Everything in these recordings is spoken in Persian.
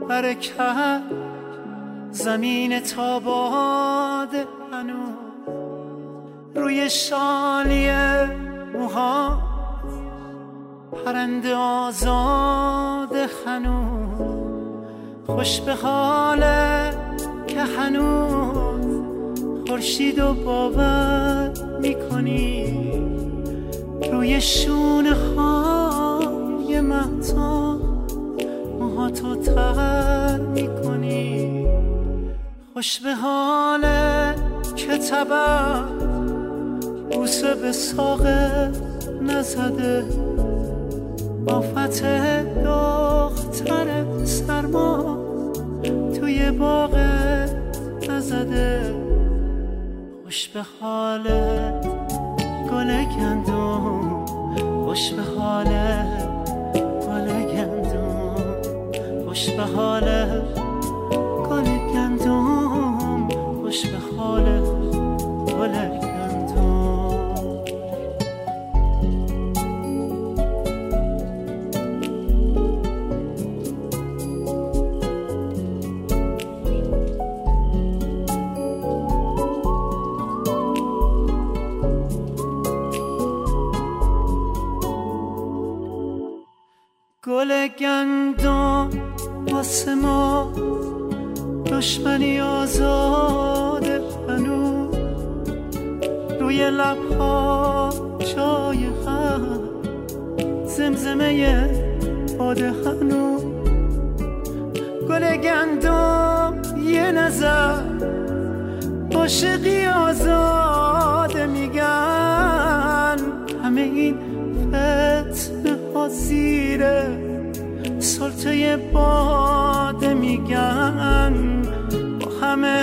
حرکت زمین تاباد هنوز روی شالی موها پرنده آزاد هنوز خوش به حاله که هنوز خورشید و باور میکنی روی شونه های مهتاب موهاتو تر میکنی خوش به حاله که طبع بوسه به ساقه نزده آفت دختر سرما توی باغ نزده خوش به حالت گل گندم خوش به حالت گل گندم خوش به حالت گل گندم خوش به حالت گل گندم گل گندم واسه ما دشمنی آزاده هنوز روی لبها جای هم زمزمه باده هنوز گل گندم یه نظر عاشقی آزاده میگن همه این فتنه ها زیره سلطه باده میگن با همه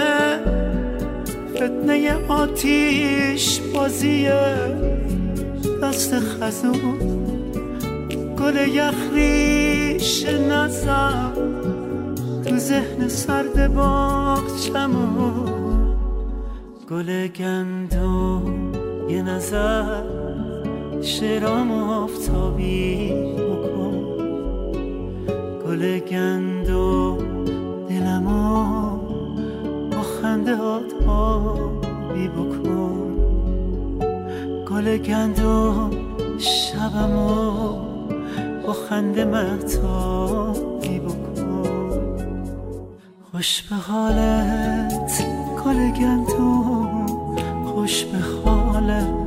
فتنه آتیش بازیه دست خزون گل یخریش نزن تو ذهن سرد باغچمون گل گندم یه نظر شرام آفتابی بکن گل گندم دلمو با خنده آبی بکن گل گندم شبمو با خنده مهتابی بکن خوش به حالت گل گندم خوش به حالت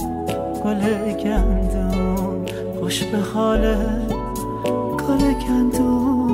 گل گندم خوش به حالت گل گندم